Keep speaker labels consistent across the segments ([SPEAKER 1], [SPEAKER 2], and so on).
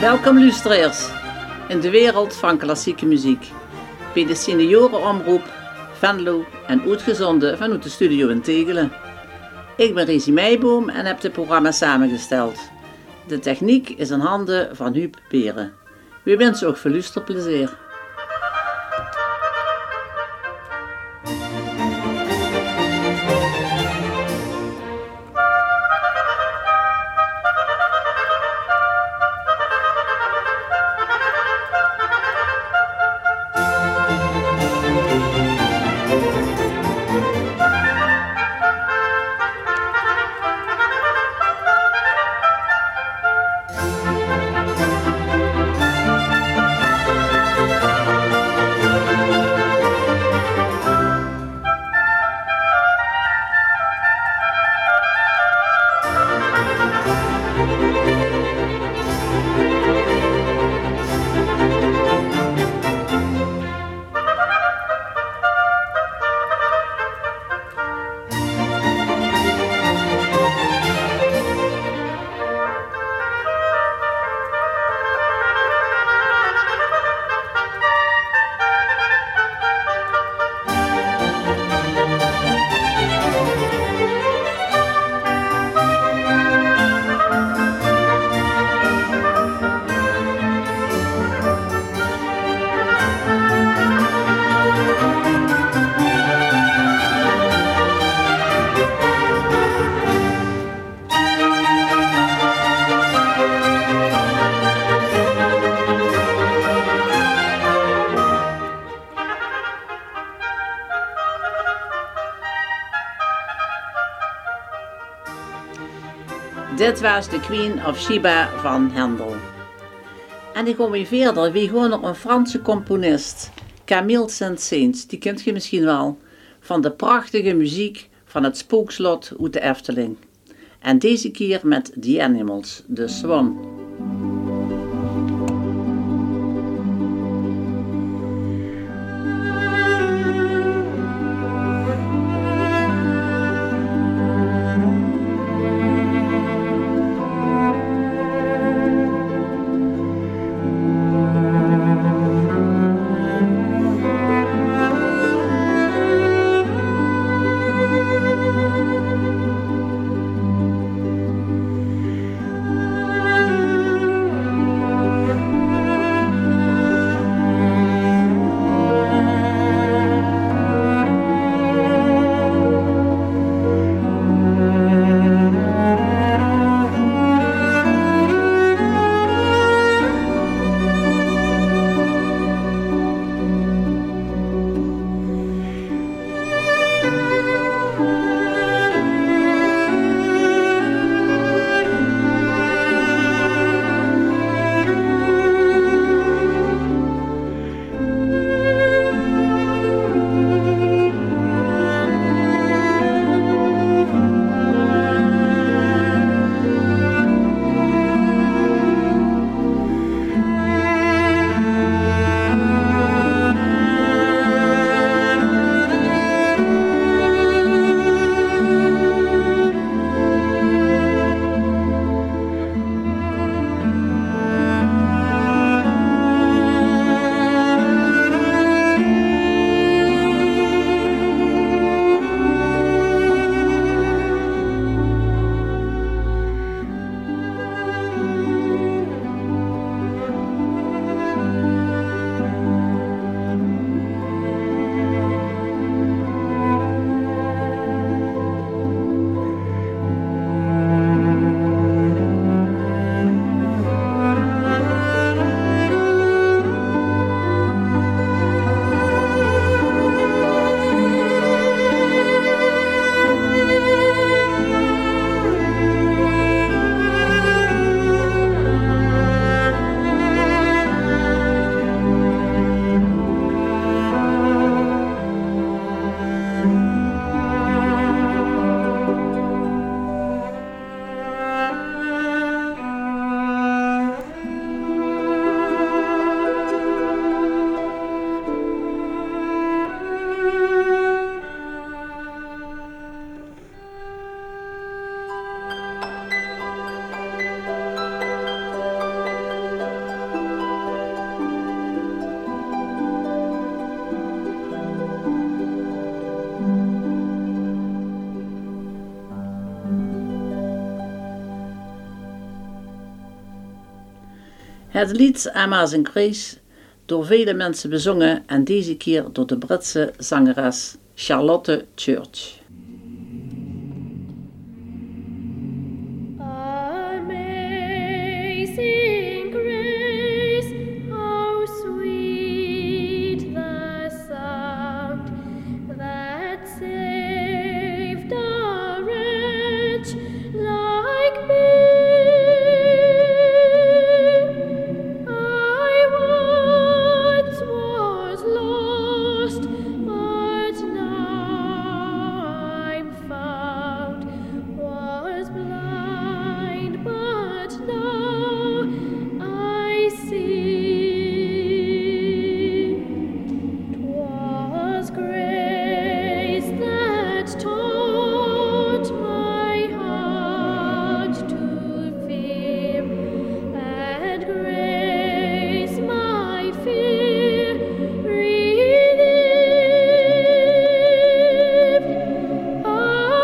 [SPEAKER 1] Welkom luisteraars in de wereld van klassieke muziek. Bij de seniorenomroep Venlo en uitgezonden vanuit de studio in Tegelen. Ik ben Risi Meijboom en heb het programma samengesteld. De techniek is in handen van Huub Beren. We wensen ook veel luisterplezier. Dit was de Queen of Sheba van Handel. En ik kom weer verder. We gaan naar een Franse componist, Camille Saint-Saëns, die kent je misschien wel, van de prachtige muziek van het Spookslot uit de Efteling. En deze keer met The Animals, de Swan. Het lied Amazing Grace, door vele mensen bezongen en deze keer door de Britse zangeres Charlotte Church.
[SPEAKER 2] Amazing grace, how sweet the sound that saved a wretch like me. I once was lost, but now I'm found. Was blind, but now I see. 'Twas grace that taught my heart to fear, and grace my fear relieved. A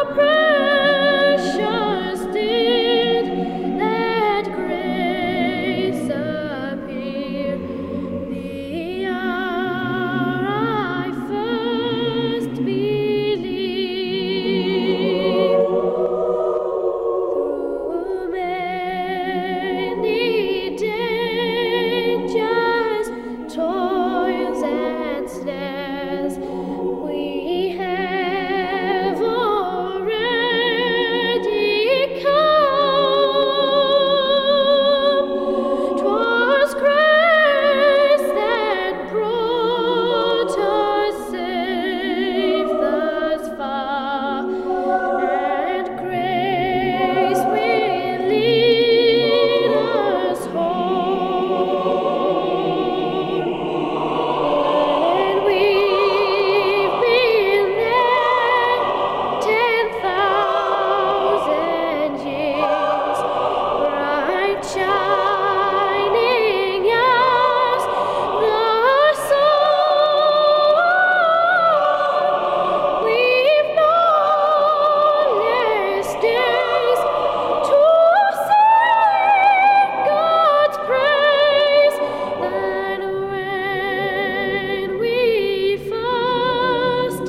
[SPEAKER 2] precious did that grace appear, the hour I first believed. Through many dangers, toils and snares, we have already come. 'Twas grace that brought us safe thus far, and grace will lead us home. And we've been there 10,000 years, bright shining as the sun. We've no less days to sing God's praise than when we first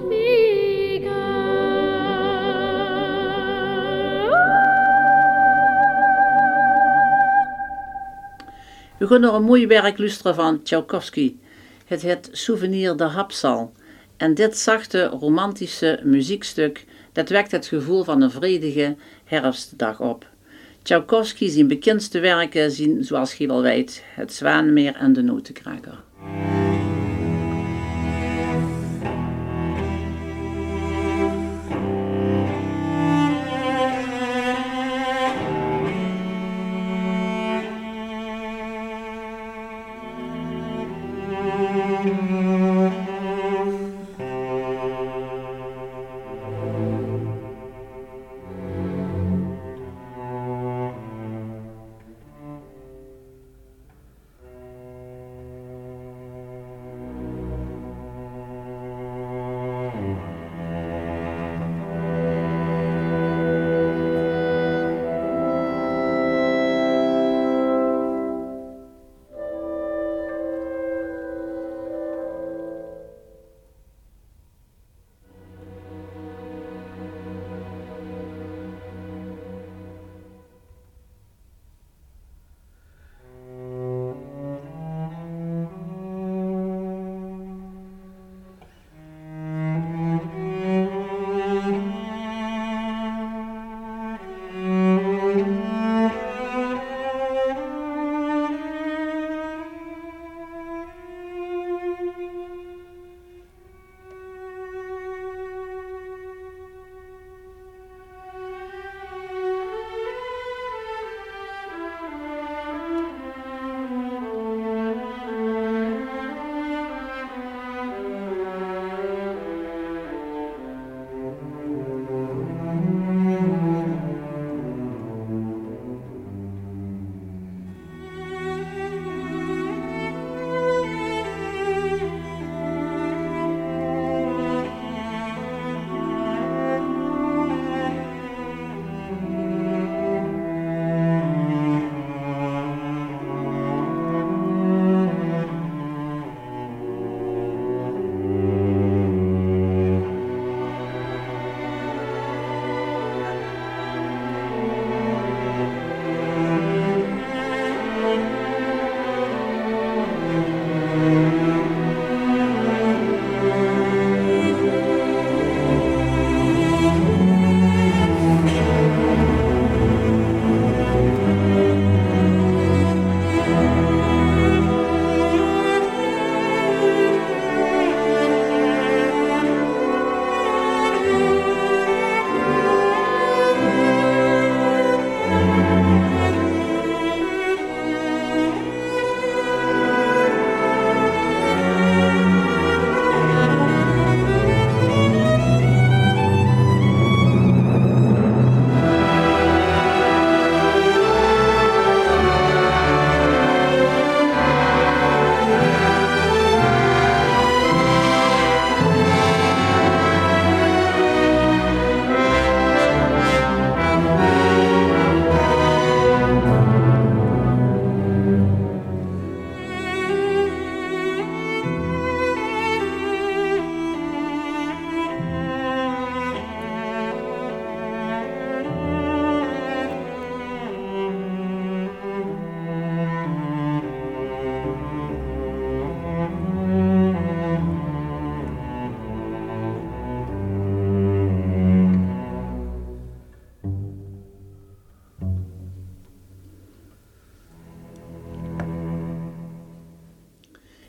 [SPEAKER 2] begun.
[SPEAKER 1] We gaan naar een mooi werk luisteren van Tchaikovsky. Het heet Souvenir de Hapsal. En dit zachte, romantische muziekstuk, dat wekt het gevoel van een vredige herfstdag op. Tchaikovsky zijn bekendste werken zijn, zoals je wel weet, Het Zwaanmeer en De Notenkraker.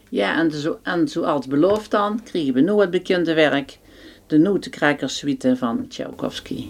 [SPEAKER 1] Ja, en zoals beloofd dan, kregen we nu het bekende werk, de Notenkrakerssuite van Tchaikovsky.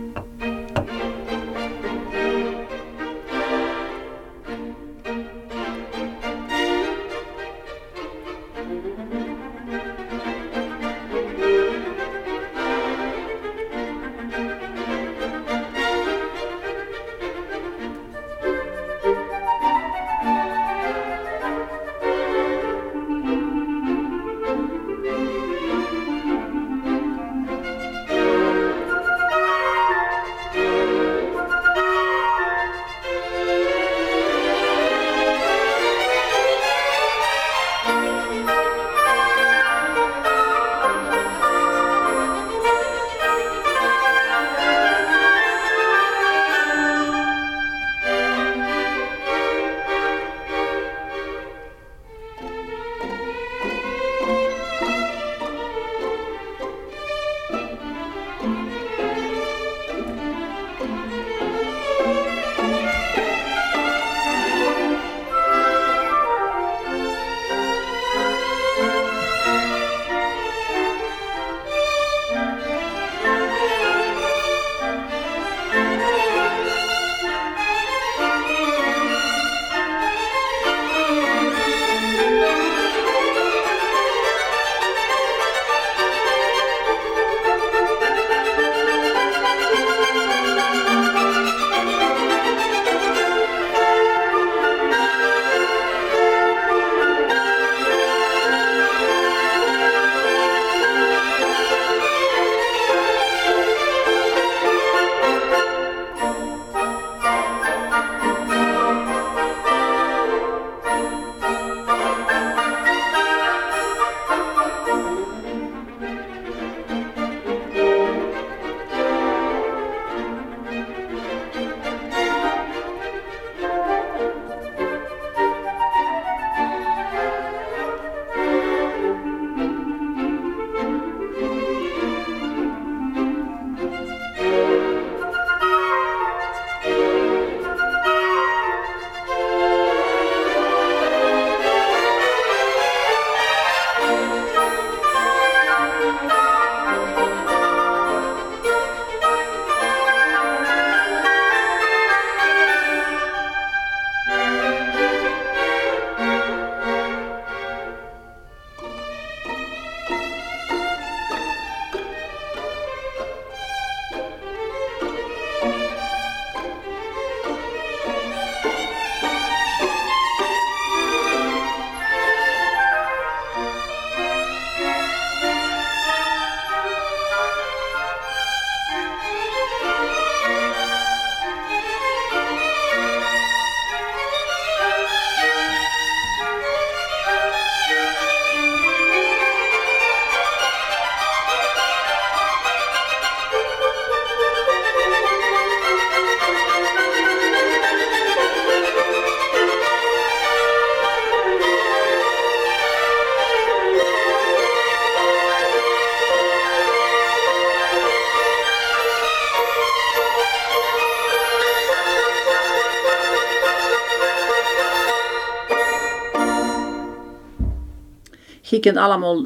[SPEAKER 1] Je kent allemaal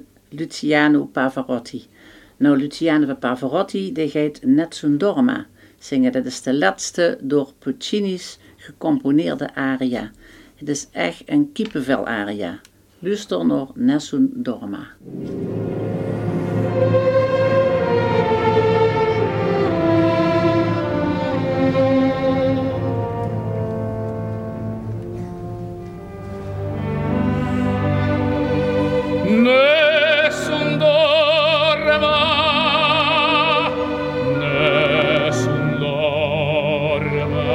[SPEAKER 1] Luciano Pavarotti. Nou, Luciano Pavarotti, die gaat Nessun Dorma zingen. Dat is de laatste door Puccini's gecomponeerde aria. Het is echt een kippenvel aria. Luister naar Nessun Dorma.
[SPEAKER 3] Nessun dorma, nessun dorma.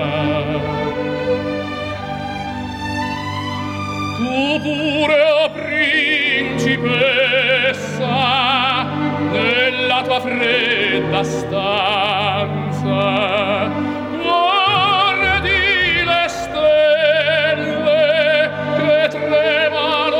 [SPEAKER 3] Tu pure, o principessa, nella tua fredda stanza, guardi le stelle che tremano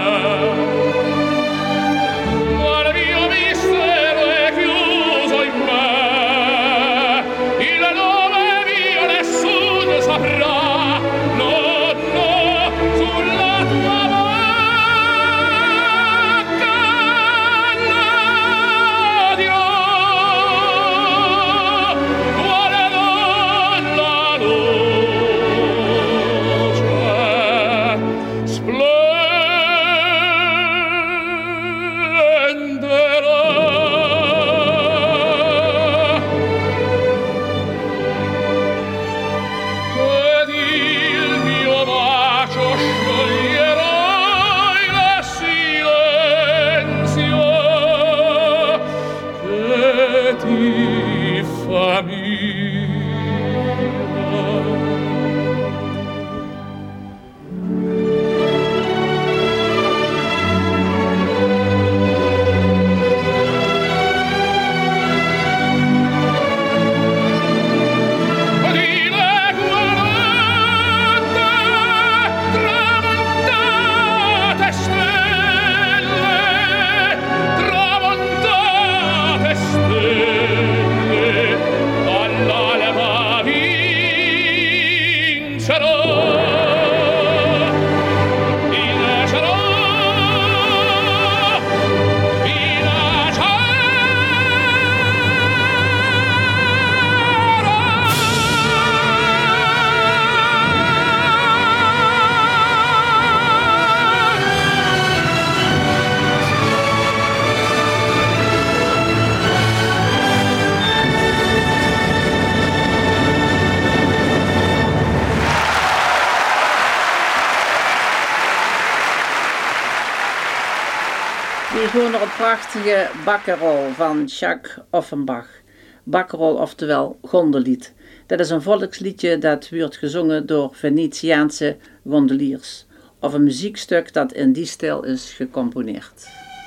[SPEAKER 3] speranza. Ma il mio mistero è chiuso in me.
[SPEAKER 1] Die gewoon nog een prachtige bakkerol van Jacques Offenbach. Bakkerol, oftewel gondellied. Dat is een volksliedje dat wordt gezongen door Venetiaanse gondeliers. Of een muziekstuk dat in die stijl is gecomponeerd.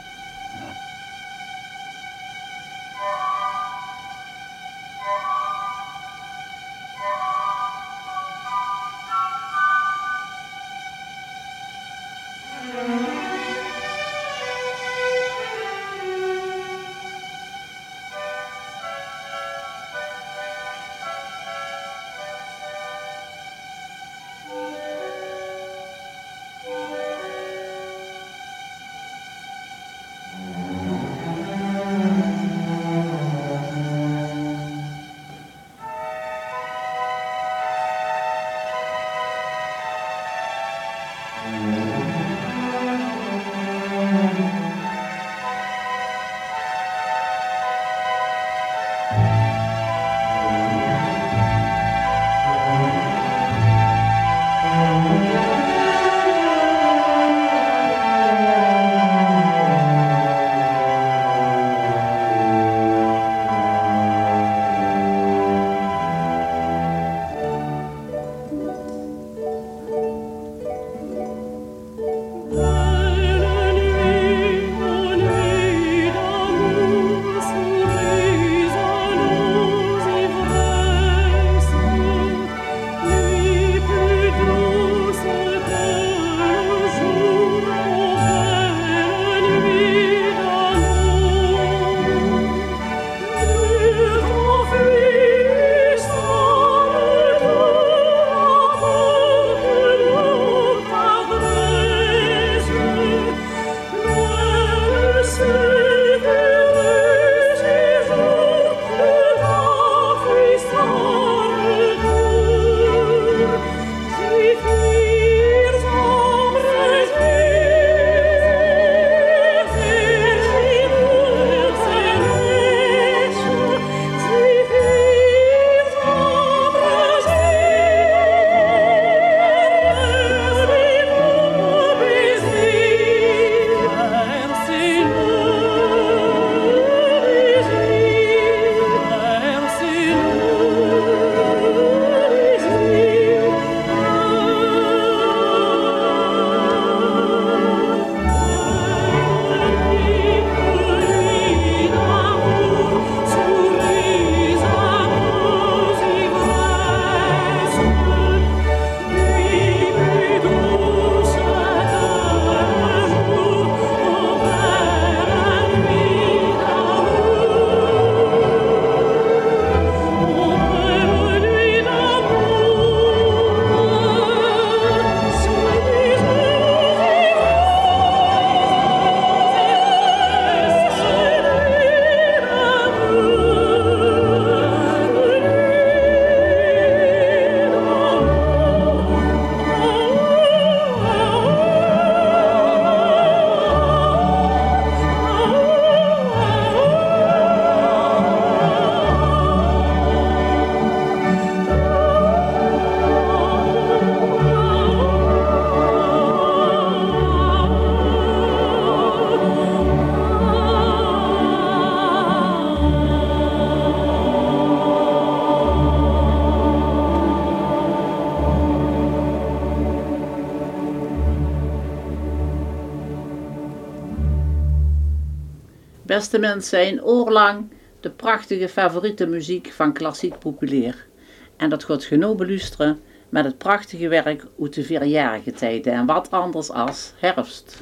[SPEAKER 1] Beste mensen, een oor lang de prachtige favoriete muziek van klassiek populair. En dat gaat genoeg beluisteren met het prachtige werk uit de vierjarige tijden en wat anders als herfst.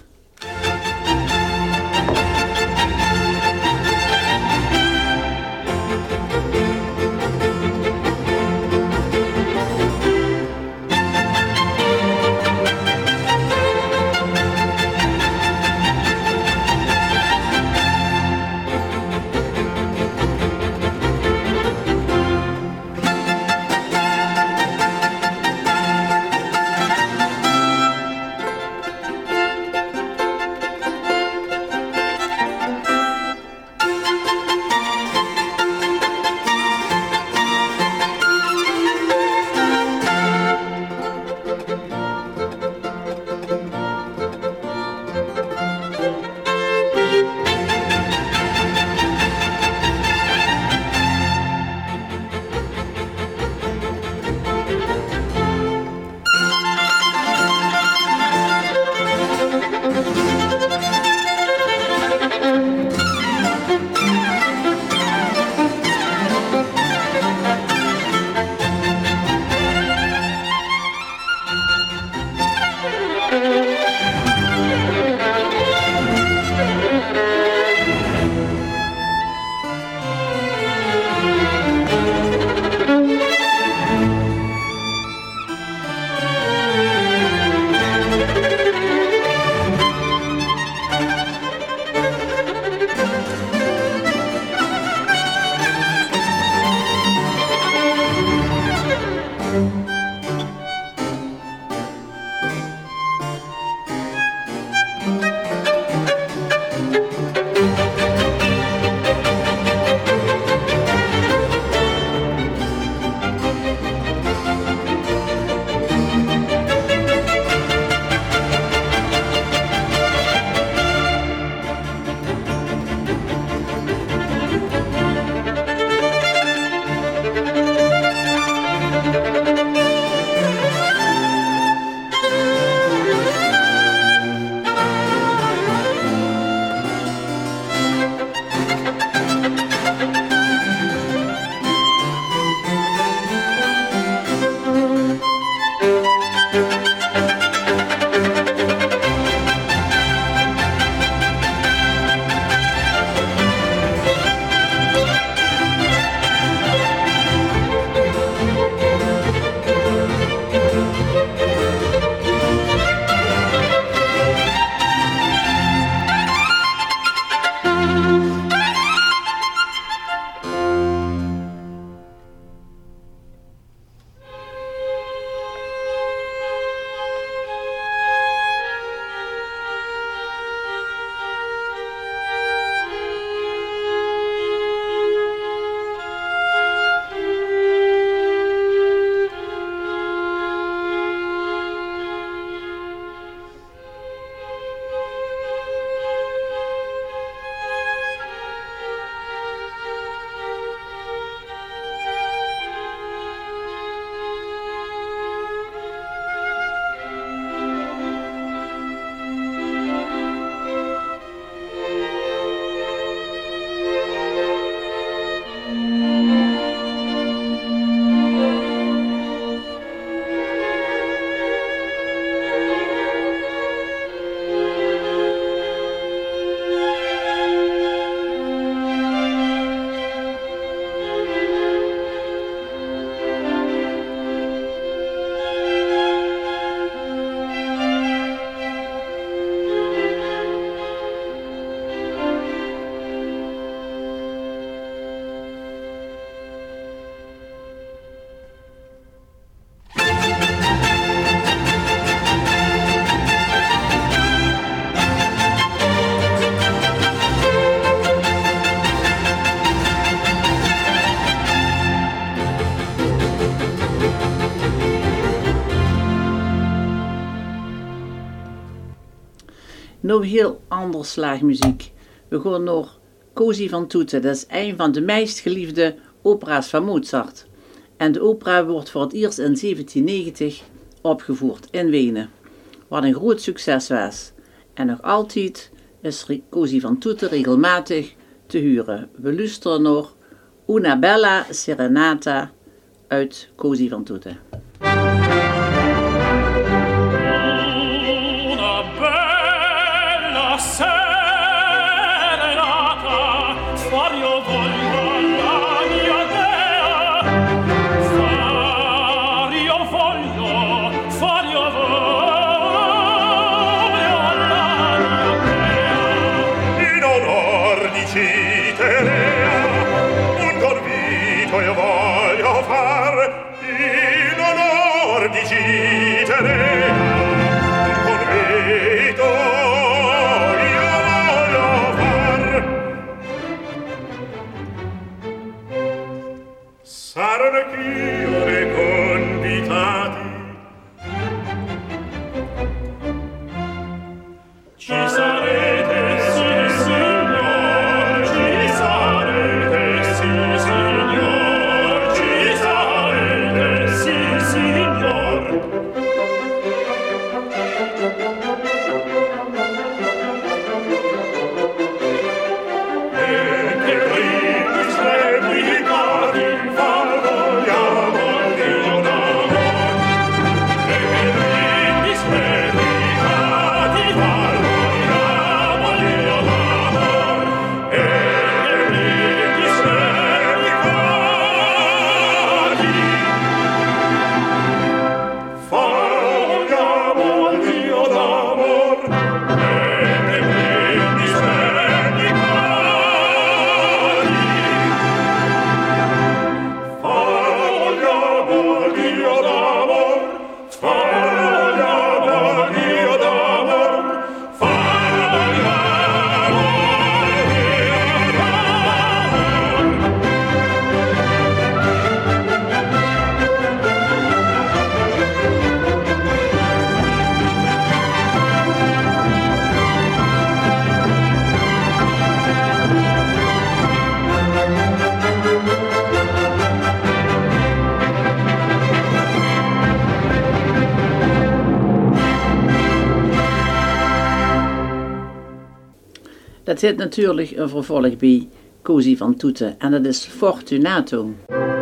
[SPEAKER 1] Nou heel ander slaagmuziek. We gaan naar Così van Tutte. Dat is een van de meest geliefde opera's van Mozart. En de opera wordt voor het eerst in 1790 opgevoerd in Wenen. Wat een groot succes was. En nog altijd is Così van Tutte regelmatig te huren. We luisteren naar Una Bella Serenata uit Così van Tutte.
[SPEAKER 3] Una bella serenata, far io voglio alla mia dea, far io voglio alla mia dea. In onor di Citerea, un convito io voglio far, in onor di Citerea. Saranno anch'io dei convitati. Ci sarete, sì, signor, ci sarete, sì, signor, ci sarete, sì, signor. E che brindis replicati far vogliamo al Dio d'amor. E che brindis replicati far vogliamo al Dio d'amor. E che brindis replicati far vogliamo al Dio d'amor. E che brindis replicati
[SPEAKER 1] Dat zit natuurlijk een vervolg bij Così van Tutte en dat is Fortunato.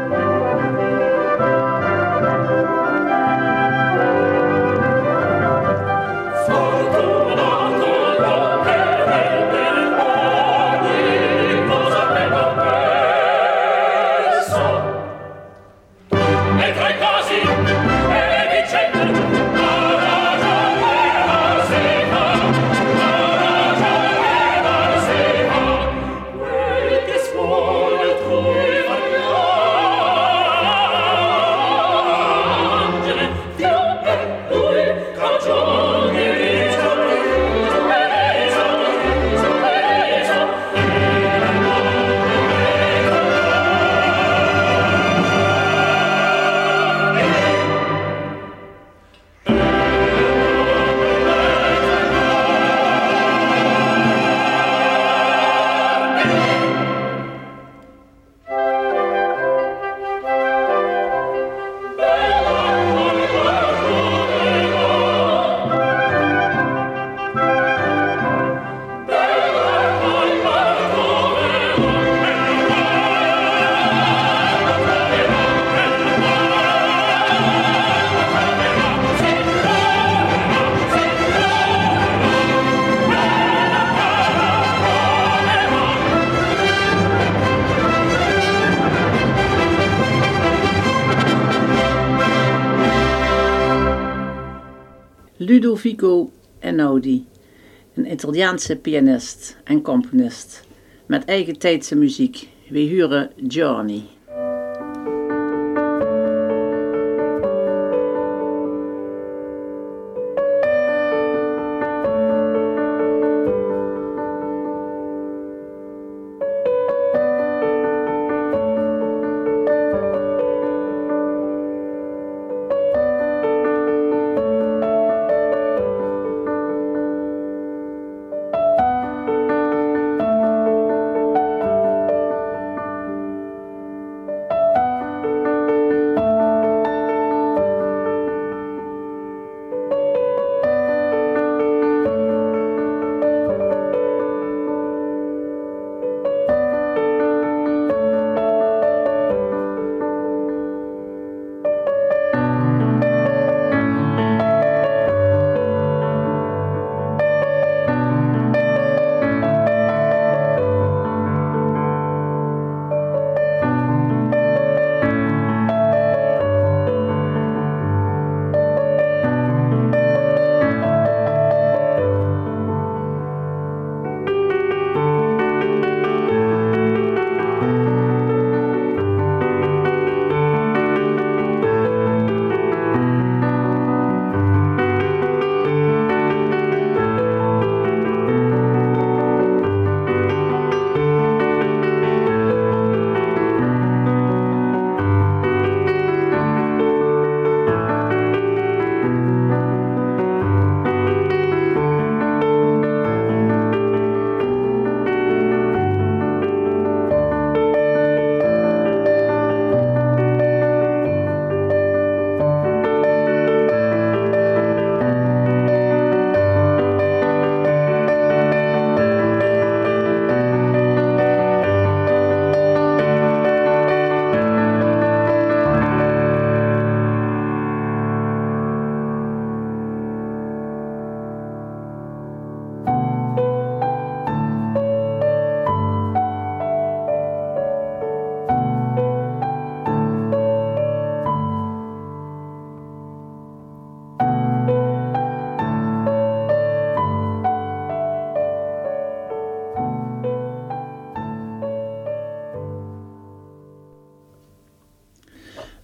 [SPEAKER 1] Ludovico Einaudi, een Italiaanse pianist en componist met eigen tijdse muziek. We huren Journey.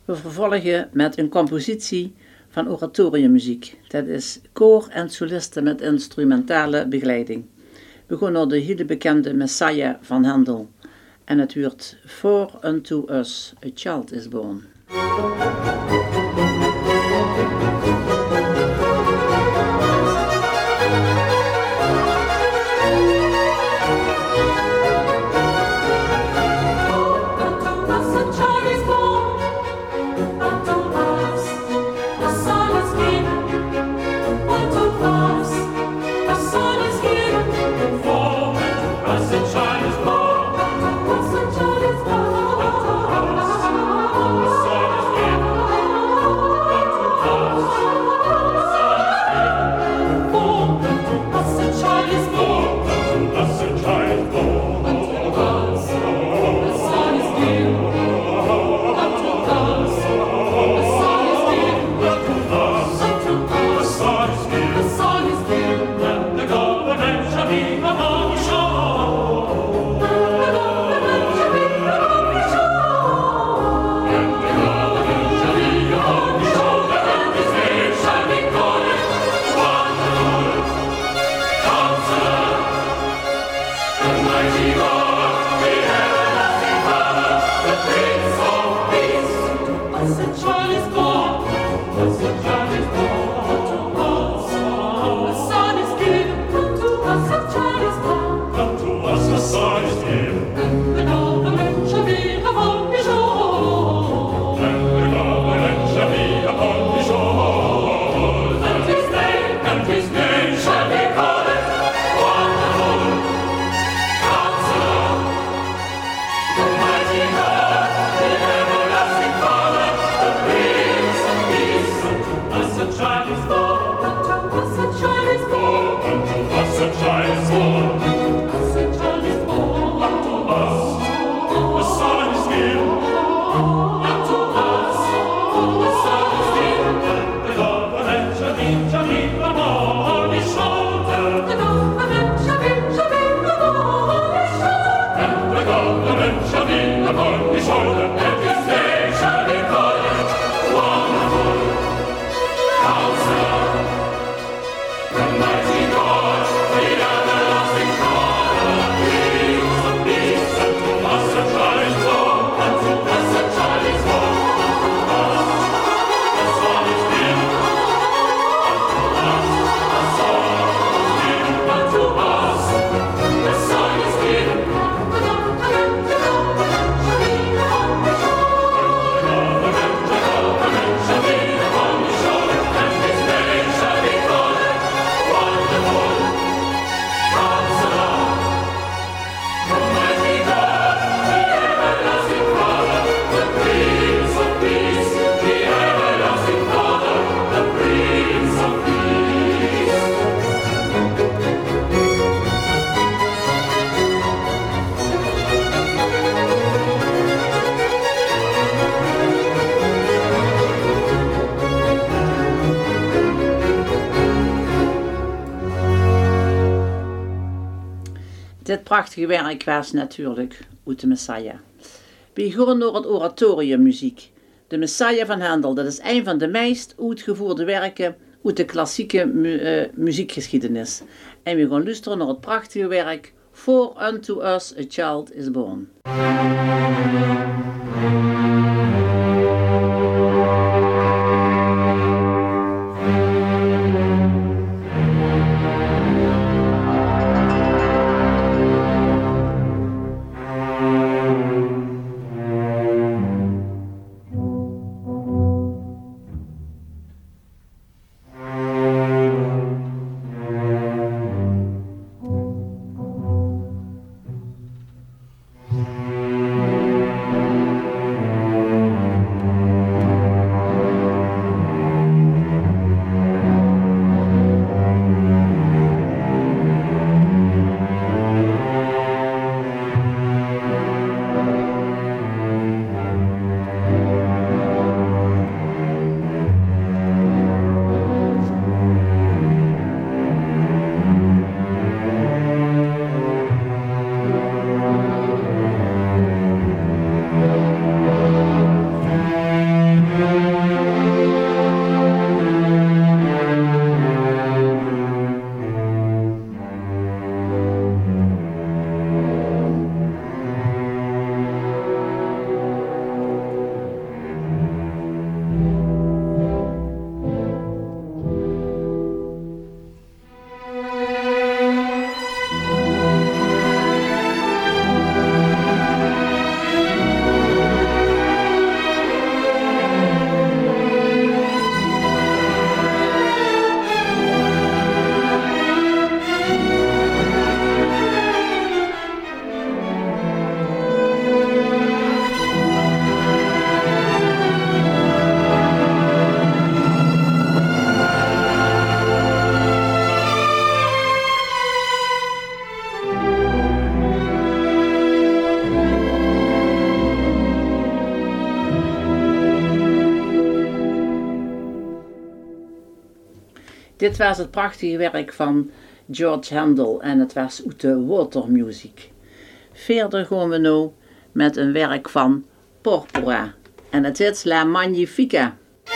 [SPEAKER 1] We vervolgen met een compositie van oratoriummuziek. Dat is koor en solisten met instrumentale begeleiding. We gaan naar de hele bekende Messiah van Handel. En het wordt For unto us a child is born. Dit prachtige werk was natuurlijk uit de Messiah. We gaan door het oratoriummuziek. De Messiah van Handel, dat is een van de meest uitgevoerde werken uit de klassieke muziekgeschiedenis. En we gaan luisteren naar het prachtige werk For unto us a child is born. Dit was het prachtige werk van George Handel en het was uit de watermuziek. Verder gaan we nu met een werk van Porpora en het is La Magnifica.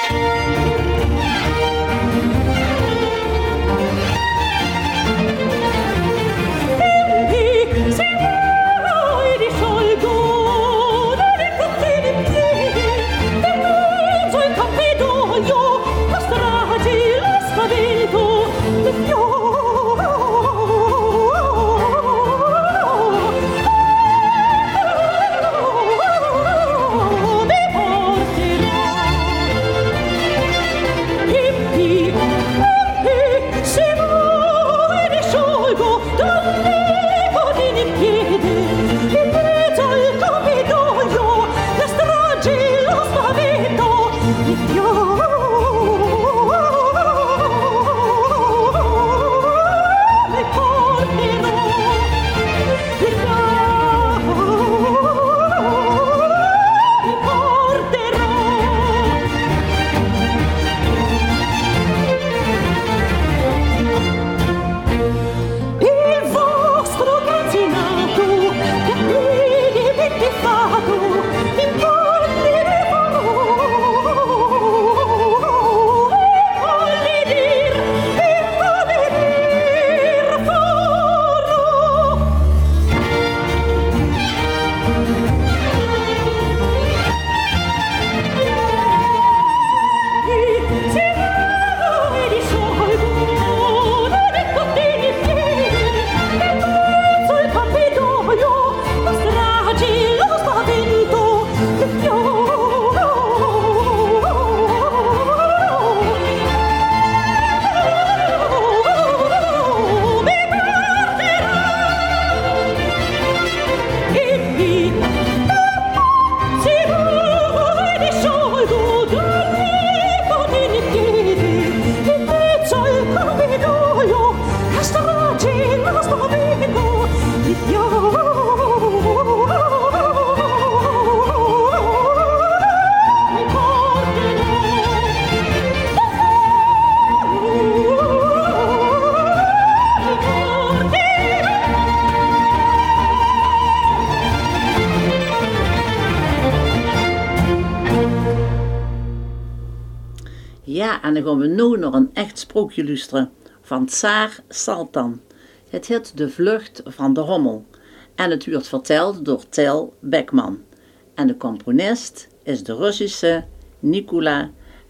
[SPEAKER 1] Ja, en dan gaan we nu naar een echt sprookje luisteren van Tsaar Saltan. Het heet De Vlucht van de Hommel en het wordt verteld door Tel Beckman. En de componist is de Russische Nikola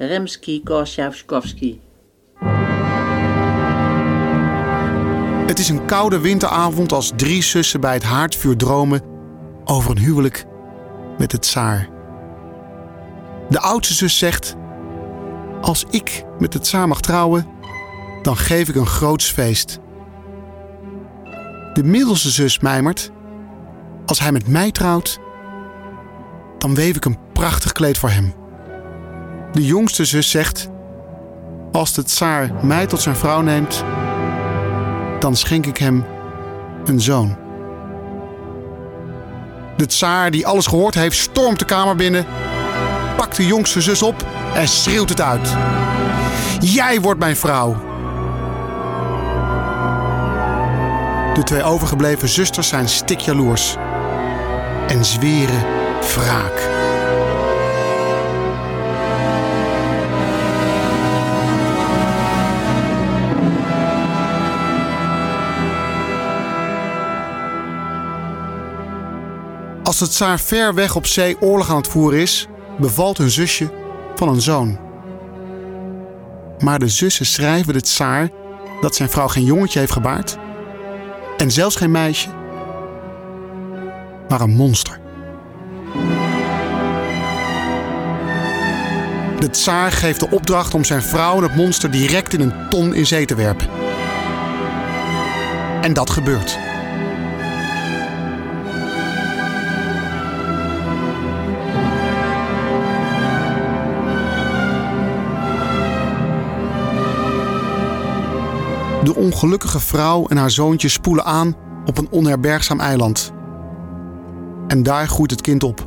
[SPEAKER 1] Rimsky-Korsakowski.
[SPEAKER 4] Het is een koude winteravond als 3 zussen bij het haardvuur dromen over een huwelijk met de tsaar. De oudste zus zegt: als ik met de tsaar mag trouwen, dan geef ik een groots feest. De middelste zus mijmert: als hij met mij trouwt, dan weef ik een prachtig kleed voor hem. De jongste zus zegt: als de tsaar mij tot zijn vrouw neemt, dan schenk ik hem een zoon. De tsaar, die alles gehoord heeft, stormt de kamer binnen, pakt de jongste zus op en schreeuwt het uit: jij wordt mijn vrouw! De 2 overgebleven zusters zijn stikjaloers en zweren wraak. Als de tsaar ver weg op zee oorlog aan het voeren is, bevalt hun zusje van een zoon. Maar de zussen schrijven de tsaar dat zijn vrouw geen jongetje heeft gebaard en zelfs geen meisje, maar een monster. De tsaar geeft de opdracht om zijn vrouw en het monster direct in een ton in zee te werpen. En dat gebeurt. De ongelukkige vrouw en haar zoontje spoelen aan op een onherbergzaam eiland. En daar groeit het kind op.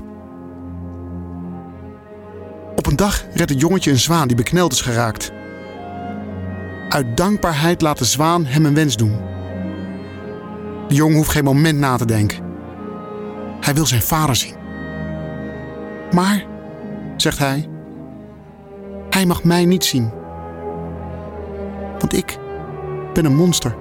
[SPEAKER 4] Op een dag redt het jongetje een zwaan die bekneld is geraakt. Uit dankbaarheid laat de zwaan hem een wens doen. De jongen hoeft geen moment na te denken. Hij wil zijn vader zien. Maar, zegt hij mag mij niet zien. Want ik ben een monster.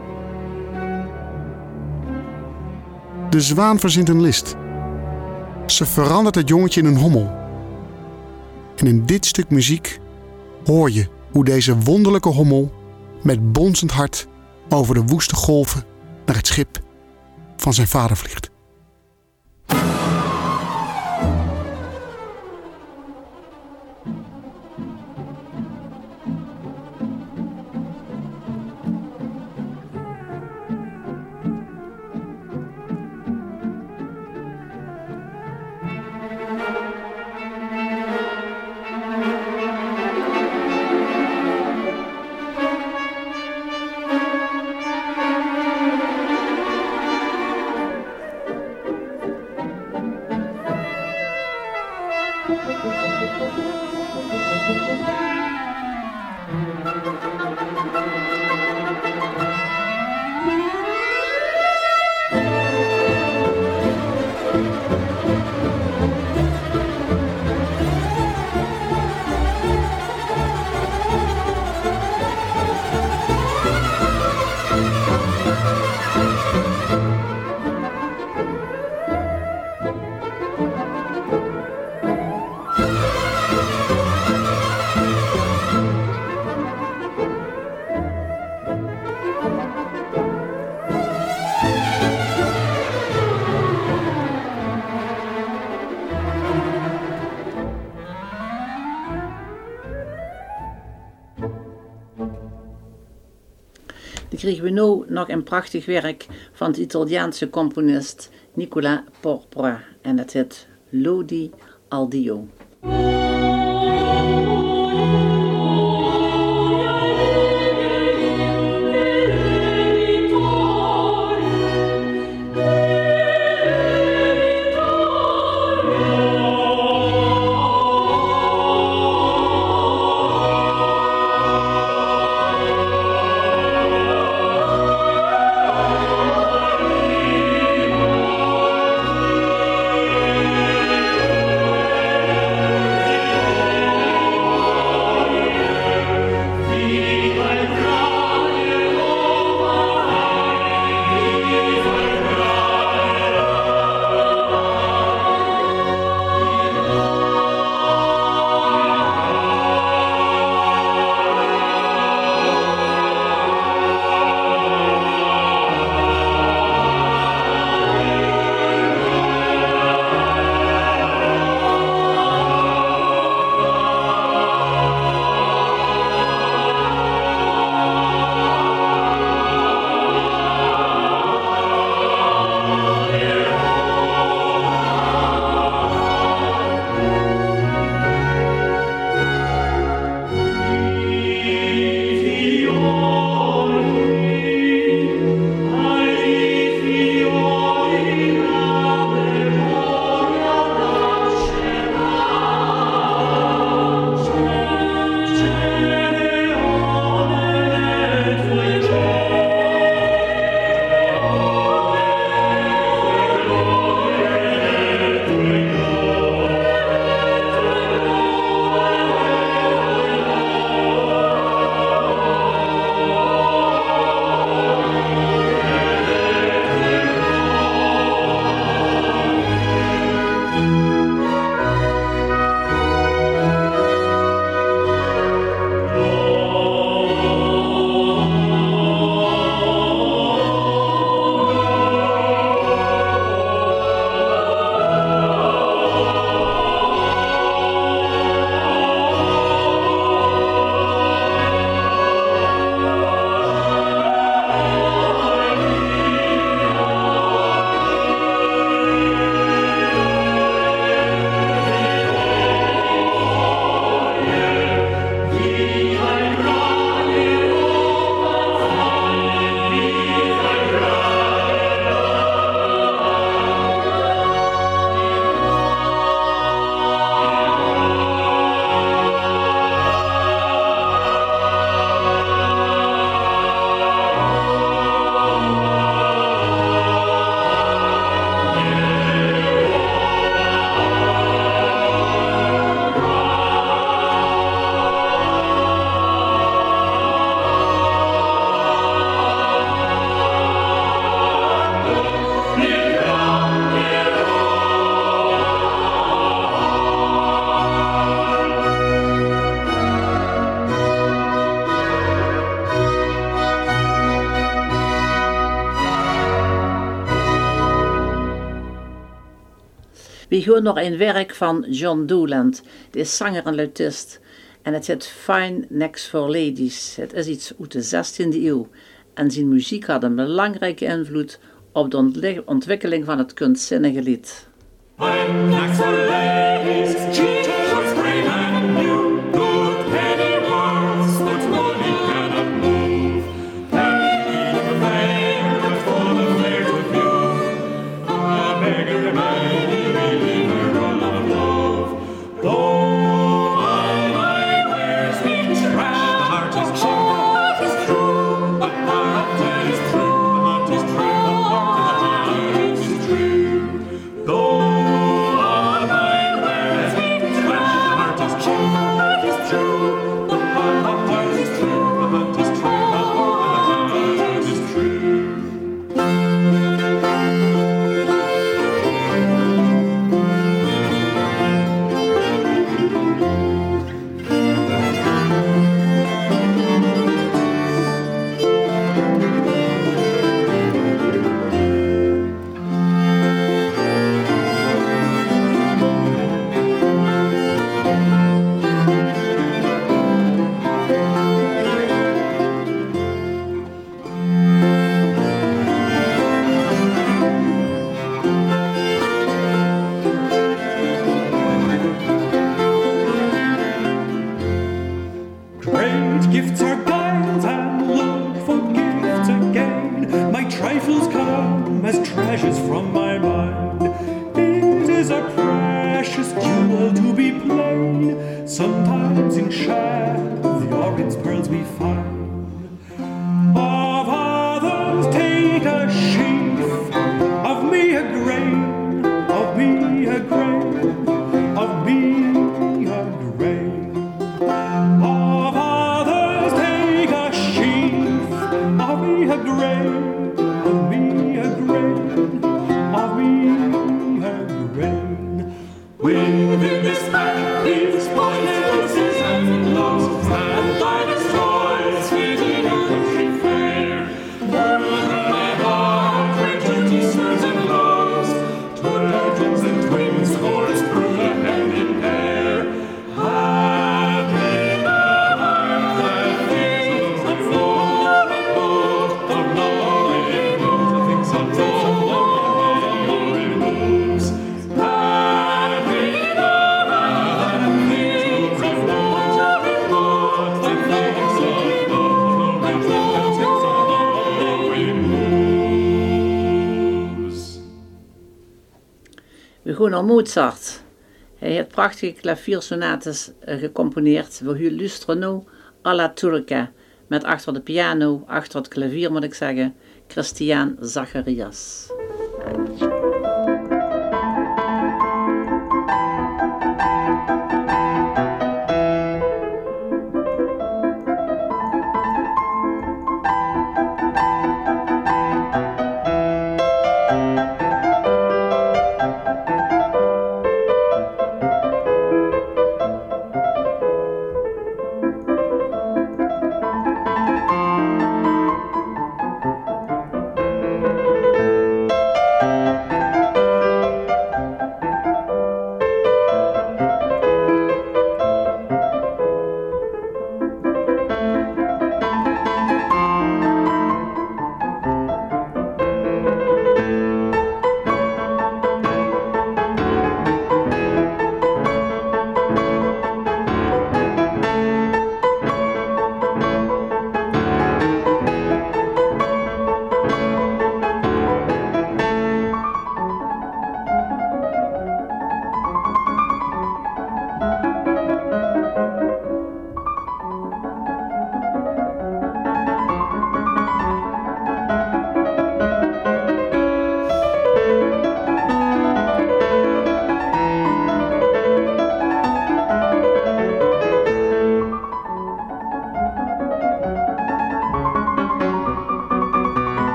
[SPEAKER 4] De zwaan verzint een list. Ze verandert het jongetje in een hommel. En in dit stuk muziek hoor je hoe deze wonderlijke hommel met bonzend hart over de woeste golven naar het schip van zijn vader vliegt.
[SPEAKER 1] Dan kregen we nu nog een prachtig werk van de Italiaanse componist Nicola Porpora. En dat heet Lodi al Dio.
[SPEAKER 3] Dio
[SPEAKER 1] We gaan nog een werk van John Dowland. Die is zanger en luitist. En het heet Fine Next for Ladies. Het is iets uit de 16e eeuw. En zijn muziek had een belangrijke invloed op de ontwikkeling van het kunstzinnige lied.
[SPEAKER 3] Fine next for ladies, cheap was brave and new. Good penny words, but money cannot move. Penny the fair, but for the fair to view. A beggar many believer on of love. Though all my wares be trash, the heart is true. The heart is true. The heart is true. The heart is true. Though
[SPEAKER 1] We gaan naar Mozart. Hij heeft prachtige klaviersonates gecomponeerd. We gaan luisteren nu alla turca. Met achter de piano, achter het klavier moet ik zeggen, Christian Zacharias.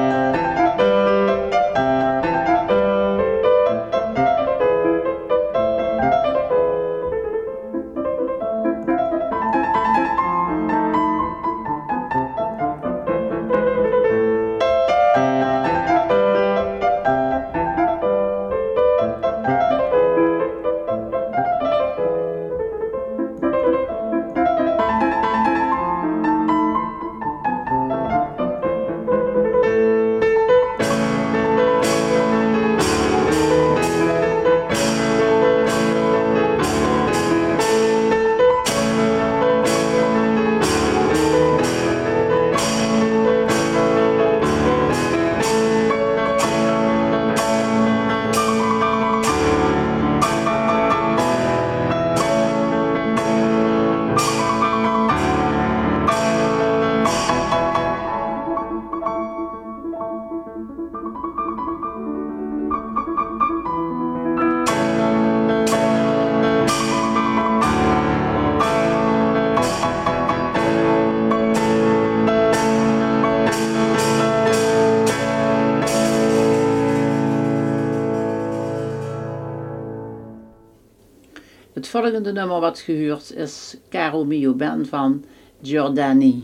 [SPEAKER 1] Het volgende nummer wat gehuurd is Caro mio ben van Giordani.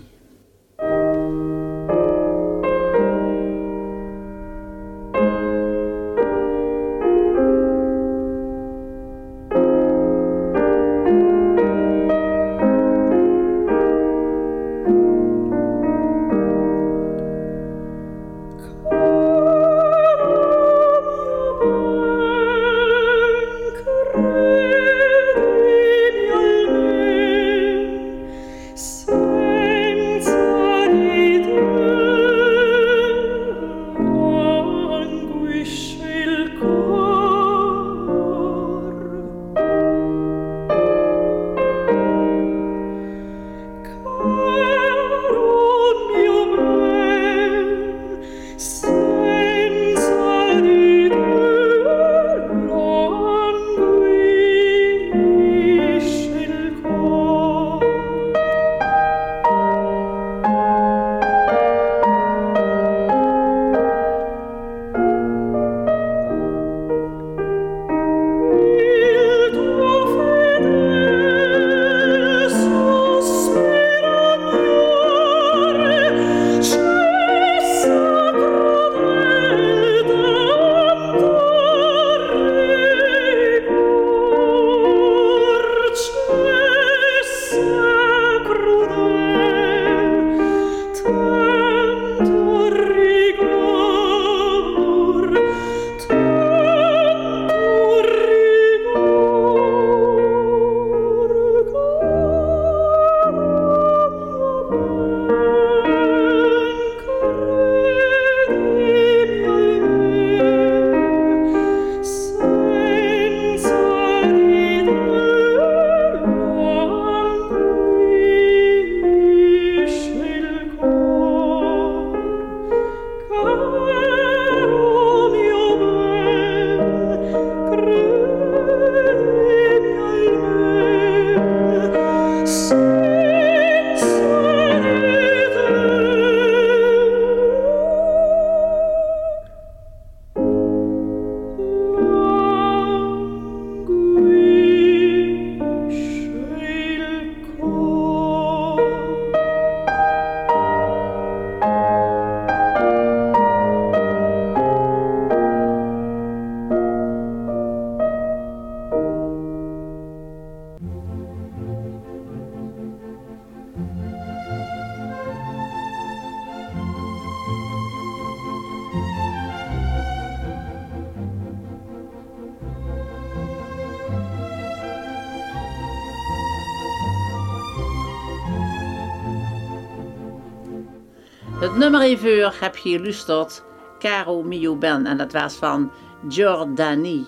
[SPEAKER 1] Het nummer hiervoor heb je geluisterd, Caro mio ben, en dat was van Giordani.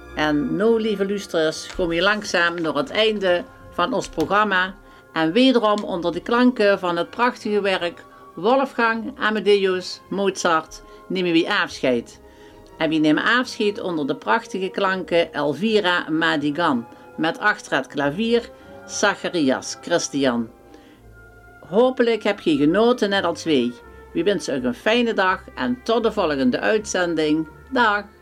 [SPEAKER 1] En nou, lieve luisteraars, kom je langzaam naar het einde van ons programma. En wederom onder de klanken van het prachtige werk Wolfgang Amadeus Mozart nemen we afscheid. En we nemen afscheid onder de prachtige klanken Elvira Madigan, met achter het klavier Zacharias Christian. Hopelijk heb je genoten net als wij. We wensen u een fijne dag en tot de volgende uitzending. Dag!